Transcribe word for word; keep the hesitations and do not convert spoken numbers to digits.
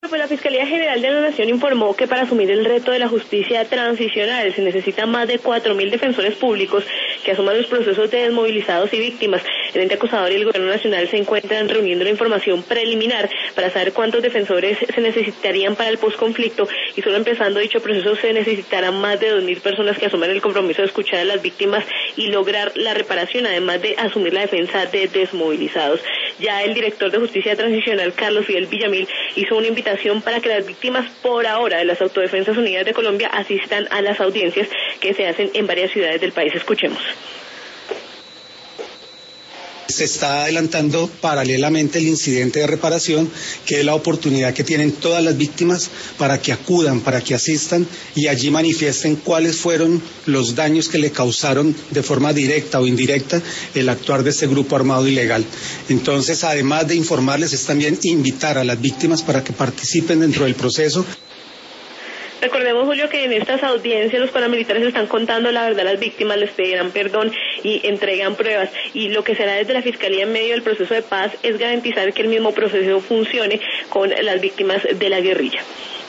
pues la Fiscalía General de la Nación informó que para asumir el reto de la justicia transicional se necesitan más de cuatro mil defensores públicos que asuman los procesos de desmovilizados y víctimas. El ente acusador y el Gobierno Nacional se encuentran reuniendo la información preliminar para saber cuántos defensores se necesitarían para el posconflicto, y solo empezando dicho proceso se necesitarán más de dos mil personas que asuman el compromiso de escuchar a las víctimas y lograr la reparación, además de asumir la defensa de desmovilizados. Ya el director de Justicia Transicional, Carlos Fidel Villamil, hizo una invitación para que las víctimas por ahora de las Autodefensas Unidas de Colombia asistan a las audiencias que se hacen en varias ciudades del país. Escuchemos. Se está adelantando paralelamente el incidente de reparación, que es la oportunidad que tienen todas las víctimas para que acudan, para que asistan y allí manifiesten cuáles fueron los daños que le causaron de forma directa o indirecta el actuar de este grupo armado ilegal. Entonces, además de informarles, es también invitar a las víctimas para que participen dentro del proceso. Recordemos, Julio, que en estas audiencias los paramilitares están contando la verdad a las víctimas, les pedirán perdón y entregan pruebas, y lo que será desde la Fiscalía en medio del proceso de paz es garantizar que el mismo proceso funcione con las víctimas de la guerrilla.